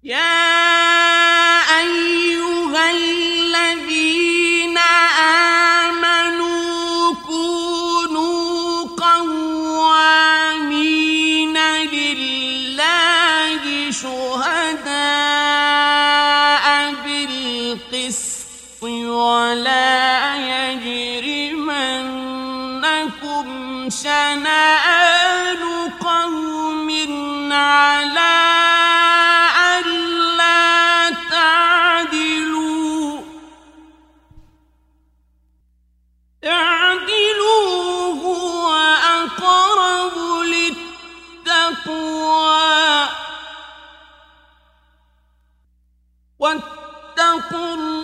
يا أيها الذين آمنوا كونوا قوامين لله شهداء بالقسط ولا يجرمنكم شنآن قوم على ألا تعدلوا اعدلوا هو أقرب للتقوى واتقوا